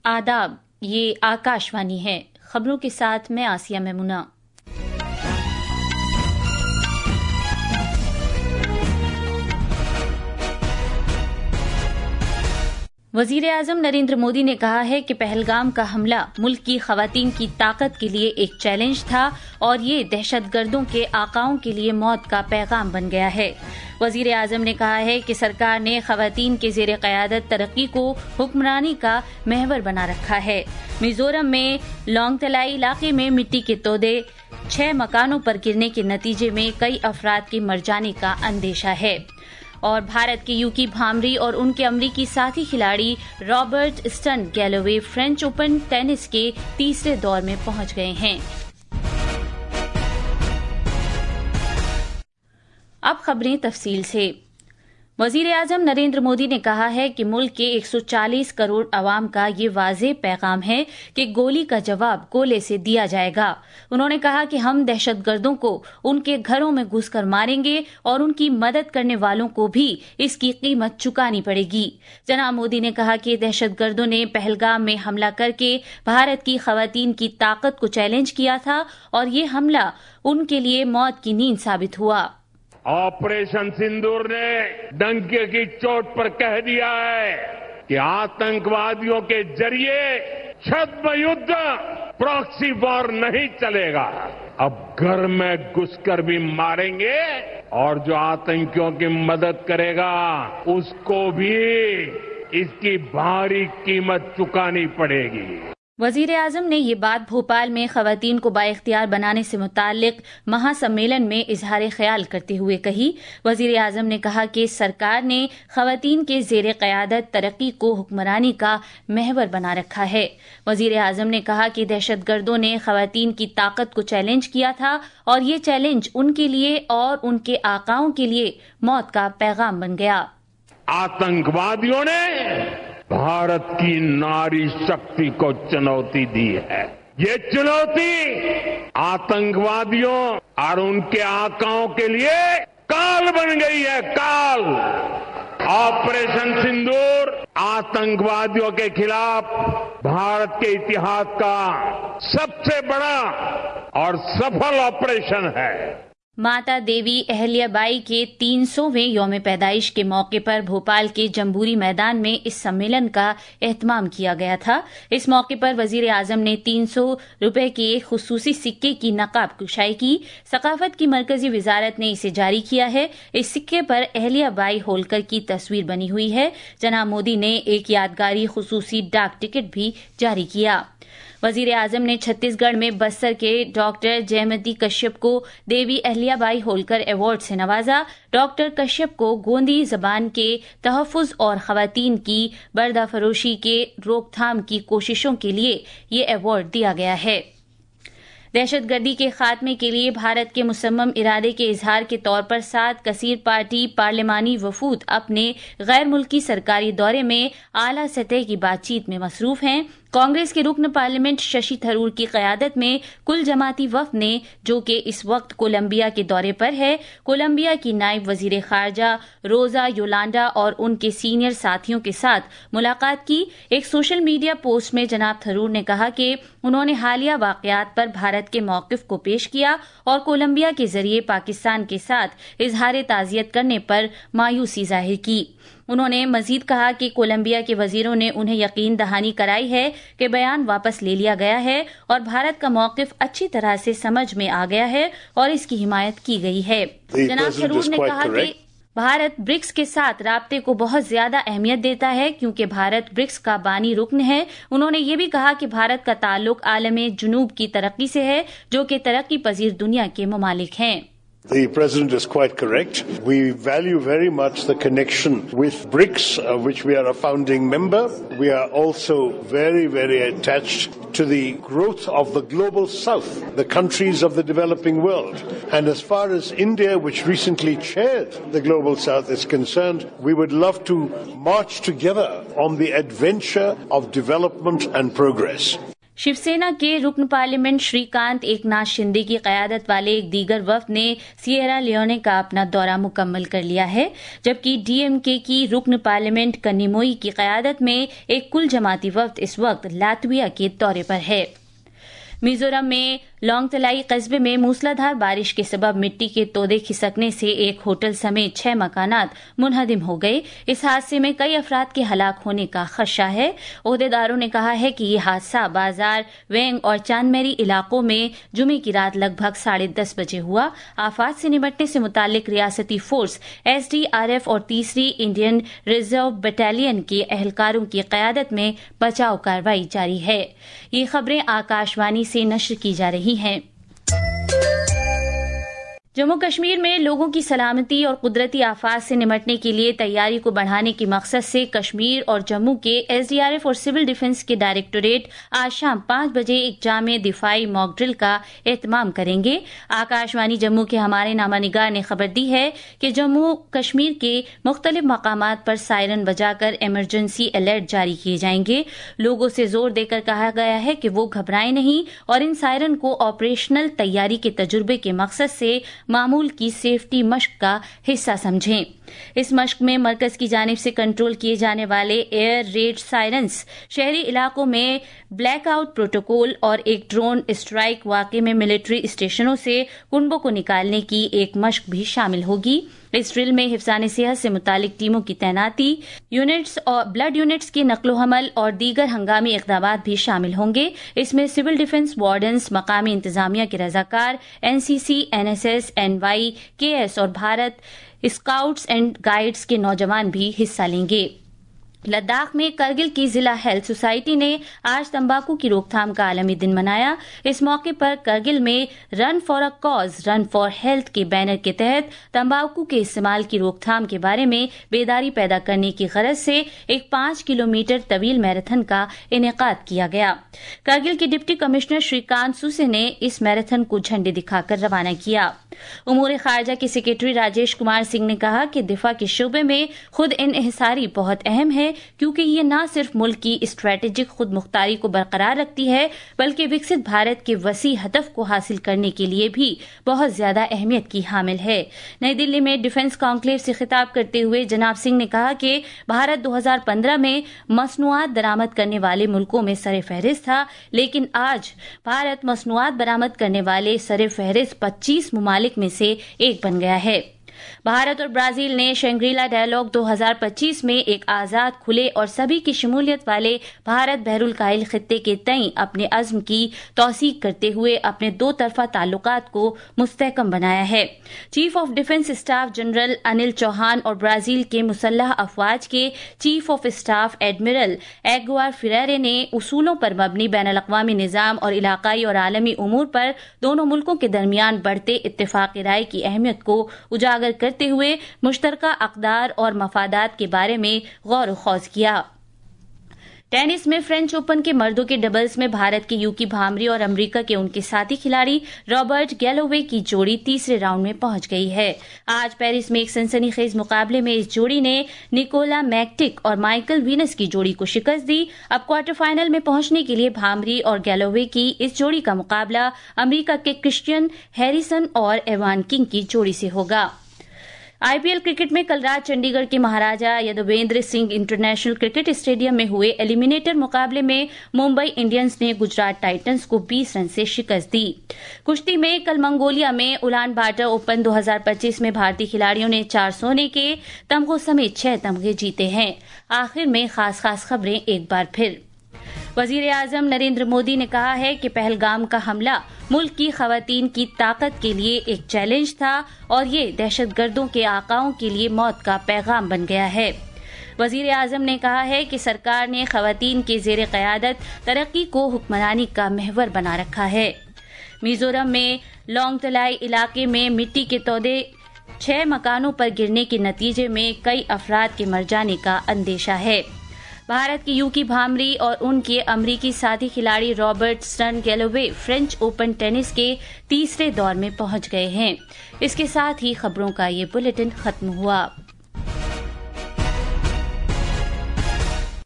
آداب، یہ آکاشوانی ہے۔ خبروں کے ساتھ میں آسیہ میمونہ۔ وزیر اعظم نریندر مودی نے کہا ہے کہ پہلگام کا حملہ ملک کی خواتین کی طاقت کے لیے ایک چیلنج تھا اور یہ دہشت گردوں کے آقاؤں کے لیے موت کا پیغام بن گیا ہے۔ وزیر اعظم نے کہا ہے کہ سرکار نے خواتین کے زیر قیادت ترقی کو حکمرانی کا محور بنا رکھا ہے۔ میزورم میں لونگ تلائی علاقے میں مٹی کے تودے 6 مکانوں پر گرنے کے نتیجے میں کئی افراد کے مر جانے کا اندیشہ ہے۔ اور بھارت کے یوکی بھامری اور ان کے امریکی ساتھی کھلاڑی Robert Austin Galloway French Open tennis کے تیسرے دور میں پہنچ گئے ہیں۔ اب خبریں تفصیل سے۔ وزیر اعظم نریندر مودی نے کہا ہے کہ ملک کے 140 کروڑ عوام کا یہ واضح پیغام ہے کہ گولی کا جواب گولے سے دیا جائے گا۔ انہوں نے کہا کہ ہم دہشت گردوں کو ان کے گھروں میں گھس کر ماریں گے اور ان کی مدد کرنے والوں کو بھی اس کی قیمت چکانی پڑے گی۔ جناب مودی نے کہا کہ دہشت گردوں نے پہلگام میں حملہ کر کے بھارت کی خواتین کی طاقت کو چیلنج کیا تھا اور یہ حملہ ان کے لیے موت کی نیند ثابت ہوا۔ آپریشن سندور نے ڈنکے کی چوٹ پر کہہ دیا ہے کہ آتنکوادیوں کے ذریعے چھدم یدھ پراکسی وار نہیں چلے گا۔ اب گھر میں گھس کر بھی ماریں گے اور جو آتنکیوں کی مدد کرے گا اس کو بھی اس کی بھاری قیمت چکانی پڑے گی۔ وزیر اعظم نے یہ بات بھوپال میں خواتین کو بااختیار بنانے سے متعلق مہا سمیلن میں اظہار خیال کرتے ہوئے کہی۔ وزیر اعظم نے کہا کہ سرکار نے خواتین کے زیر قیادت ترقی کو حکمرانی کا محور بنا رکھا ہے۔ وزیر اعظم نے کہا کہ دہشت گردوں نے خواتین کی طاقت کو چیلنج کیا تھا اور یہ چیلنج ان کے لیے اور ان کے آقاؤں کے لیے موت کا پیغام بن گیا۔ آتنکوادیوں نے بھارت کی ناری شکتی کو چنوتی دی ہے۔ یہ چنوتی آتنکوادیوں اور ان کے آقاؤں کے لیے کال بن گئی ہے، کال۔ آپریشن سندور آتنکوادیوں کے خلاف بھارت کے اتحاد کا سب سے بڑا اور سفل آپریشن ہے۔ ماتا دیوی اہلیہ بائی کے 300ویں یوم پیدائش کے موقع پر بھوپال کے جمبوری میدان میں اس سمیلن کا اہتمام کیا گیا تھا۔ اس موقع پر وزیر اعظم نے 300 روپے کے ایک خصوصی سکے کی نقاب کشائی کی۔ ثقافت کی مرکزی وزارت نے اسے جاری کیا ہے۔ اس سکے پر اہلیہ بائی ہولکر کی تصویر بنی ہوئی ہے۔ جناب مودی نے ایک یادگاری خصوصی ڈاک ٹکٹ بھی جاری کیا۔ وزیر اعظم نے چھتیس گڑھ میں بستر کے ڈاکٹر جیمتی کشیپ کو دیوی اہلیہ بائی ہولکر ایوارڈ سے نوازا۔ ڈاکٹر کشیپ کو گوندی زبان کے تحفظ اور خواتین کی بردہ فروشی کے روک تھام کی کوششوں کے لیے یہ ایوارڈ دیا گیا ہے۔ دہشت گردی کے خاتمے کے لیے بھارت کے مصمم ارادے کے اظہار کے طور پر 7 کثیر پارٹی پارلیمانی وفود اپنے غیر ملکی سرکاری دورے میں اعلیٰ سطح کی بات چیت میں مصروف ہیں۔ کانگریس کے رکن پارلیمنٹ ششی تھرور کی قیادت میں کل جماعتی وفد نے، جو کہ اس وقت کولمبیا کے دورے پر ہے، کولمبیا کی نائب وزیر خارجہ روزا یولانڈا اور ان کے سینئر ساتھیوں کے ساتھ ملاقات کی۔ ایک سوشل میڈیا پوسٹ میں جناب تھرور نے کہا کہ انہوں نے حالیہ واقعات پر بھارت کے موقف کو پیش کیا اور کولمبیا کے ذریعے پاکستان کے ساتھ اظہار تعزیت کرنے پر مایوسی ظاہر کی۔ انہوں نے مزید کہا کہ کولمبیا کے وزیروں نے انہیں یقین دہانی کرائی ہے کہ بیان واپس لے لیا گیا ہے اور بھارت کا موقف اچھی طرح سے سمجھ میں آ گیا ہے اور اس کی حمایت کی گئی ہے۔ جناب تھرور نے کہا کہ بھارت برکس کے ساتھ رابطے کو بہت زیادہ اہمیت دیتا ہے کیونکہ بھارت برکس کا بانی رکن ہے۔ انہوں نے یہ بھی کہا کہ بھارت کا تعلق عالم جنوب کی ترقی سے ہے، جو کہ ترقی پذیر دنیا کے ممالک ہیں۔ The President is quite correct. We value very much the connection with BRICS, which we are a founding member. We are also very, very attached to the growth of the global south, the countries of the developing world. And as far as India, which recently chaired the global south, is concerned, we would love to march together on the adventure of development and progress. Shiv Sena के रुकन parliament Shrikant Eknath Shinde की क़यादत वाले एक दीगर वफ्द ने Sierra लियोने का अपना दौरा मुकम्मल कर लिया है, जबकि डीएमके की रुकन पार्लियामेंट कन्निमोई की क़यादत में एक कुल जमाती वफ्द इस वक्त लातविया के दौरे पर है। मिजोरम में लॉन्गतलाई कस्बे में मूसलाधार बारिश के सबब मिट्टी के तोदे खिसकने से एक होटल समेत 6 मकानात मुनहदिम हो गए। इस हादसे में कई अफराद के हलाक होने का खदशा है। ओहदेदारों ने कहा है कि ये हादसा बाजार, वेंग और चांदमेरी इलाकों में जुमे की रात लगभग 10:30 बजे हुआ। आफात से निपटने से मुतालिक रियासती फोर्स SDRF और 3री इंडियन रिजर्व बटालियन के एहलकारों की क़यादत में बचाव कार्रवाई जारी है। ये खबरें आकाशवाणी से नश्र की जा रही हैं। जम्मू कश्मीर में लोगों की सलामती और कुदरती आफात से निपटने के लिए तैयारी को बढ़ाने के मकसद से कश्मीर और जम्मू के SDRF और सिविल डिफेंस के डायरेक्टोरेट आज शाम 5 बजे एक जामे दिफाई मॉक ड्रिल का एहतमाम करेंगे। आकाशवाणी जम्मू के हमारे नामानिगार ने खबर दी है कि जम्मू कश्मीर के मुख्तलिफ मकामात पर सायरन बजाकर इमरजेंसी अलर्ट जारी किए जाएंगे। लोगों से जोर देकर कहा गया है कि वो घबराएं नहीं और इन सायरन को ऑपरेशनल तैयारी के तजुर्बे के मकसद से मामूल की सेफ्टी मश्क का हिस्सा समझें। इस मश्क में मरकज की जानिब से कंट्रोल किए जाने वाले एयर रेड सायरन्स, शहरी इलाकों में ब्लैकआउट प्रोटोकॉल और एक ड्रोन स्ट्राइक वाक़े में मिलिट्री स्टेशनों से कुंबों को निकालने की एक मश्क भी शामिल होगी। इस ड्रिल में हिफ्ज़ान सेहत से मुतालिक टीमों की तैनाती, यूनिट्स और ब्लड यूनिट्स के नकलो हमल और दीगर हंगामी इक़दामात भी शामिल होंगे। इसमें सिविल डिफेंस वार्डन्स, मकामी इंतजामिया के रजाकार, NCC, NSS, NY, KS और भारत स्काउट्स एंड गाइड्स के नौजवान भी हिस्सा लेंगे। लद्दाख में करगिल की जिला हेल्थ सोसाइटी ने आज तंबाकू की रोकथाम का आलमी दिन मनाया। इस मौके पर करगिल में run for a cause, run for health के बैनर के तहत तंबाकू के इस्तेमाल की रोकथाम के बारे में बेदारी पैदा करने की गरज से एक 5 किलोमीटर तवील मैराथन का इनेकाद किया गया। करगिल के डिप्टी कमिश्नर श्रीकांत सुसे ने इस मैराथन को झंडे दिखाकर रवाना किया। उमूर खारजा के सेक्रेटरी राजेश कुमार सिंह ने कहा कि दिफा के शोबे में खुद इन्हिसारी बहुत अहम है, क्योंकि ये न सिर्फ मुल्क की स्ट्रेटेजिक खुद मुख्तारी को बरकरार रखती है, बल्कि विकसित भारत के वसी हदफ को हासिल करने के लिए भी बहुत ज्यादा अहमियत की हामिल है। नई दिल्ली में डिफेंस कॉन्क्लेव से खिताब करते हुए जनाब सिंह ने कहा कि भारत 2015 में मसनूआत दरामद करने वाले मुल्कों में सरे फहरिस्त था, लेकिन आज भारत मसनूआत बरामद करने वाले सरे फहरिस्त 25 मुमालिक में से एक बन गया है। भारत और ब्राजील ने शंग्रीला डायलॉग 2025 में एक आजाद, खुले और सभी की शमूलियत वाले भारत बहरुल काहिल खित्ते के तई अपने अज़्म की तौसीक करते हुए अपने दो तरफा ताल्लुकात को मुस्तहकम बनाया है। Chief of defence staff general Anil Chauhan और ब्राजील के मुसल्लह अफवाज के chief of staff admiral Aguiar Freire ने उसूलों पर मबनी बैनुल-अक़वामी निज़ाम और इलाकाई और आलमी उमूर पर दोनों मुल्कों के दरमियान बढ़ते इत्तेफाक राय की अहमियत को उजागर करते हुए मुश्तरका अक़दार और मफादात के बारे में गौर खौज किया। टेनिस में फ्रेंच ओपन के मर्दों के डबल्स में भारत के यूकी भामरी और अमेरिका के उनके साथी खिलाड़ी रॉबर्ट गैलोवे की जोड़ी तीसरे राउंड में पहुंच गई है। आज पेरिस में एक सनसनीखेज मुकाबले में इस जोड़ी ने निकोला मैक्टिक और माइकल वीनस की जोड़ी को शिकस्त दी। अब क्वार्टर फाइनल में पहुंचने के लिए भामरी और गैलोवे की इस जोड़ी का मुकाबला अमेरिका के क्रिश्चियन हैरिसन और एवान किंग की जोड़ी से होगा। IPL क्रिकेट में कल रात चंडीगढ़ के Maharaja Yadavindra Singh international cricket stadium में हुए एलिमिनेटर मुकाबले में मुंबई इंडियंस ने गुजरात टाइटंस को 20 रन से शिकस्त दी। कुश्ती में कल मंगोलिया में उलान बाटर ओपन 2025 में भारतीय खिलाड़ियों ने 4 सोने के तमगों समेत 6 तमगे जीते हैं। आखिर में खास खबरें एक बार फिर। वजीर आजम नरेंद्र मोदी ने कहा है कि पहलगाम का हमला मुल्क की खवातीन की ताकत के लिए एक चैलेंज था और ये दहशतगर्दों के आकाओं के लिए मौत का पैगाम बन गया है। वजीर आजम ने कहा है कि सरकार ने खवातीन के ज़ेरे क़यादत तरक्की को हुक्मरानी का महवर बना रखा है। मिजोरम में लॉन्गतलाई इलाके में मिट्टी के तोदे 6 मकानों पर गिरने के नतीजे में कई अफराद के मर जाने का अंदेशा है। भारत की यूकी भामरी और उनके अमरीकी साथी खिलाड़ी Robert Stern Galloway French Open tennis के तीसरे दौर में पहुंच गए हैं। इसके साथ ही खबरों का ये बुलेटिन खत्म हुआ।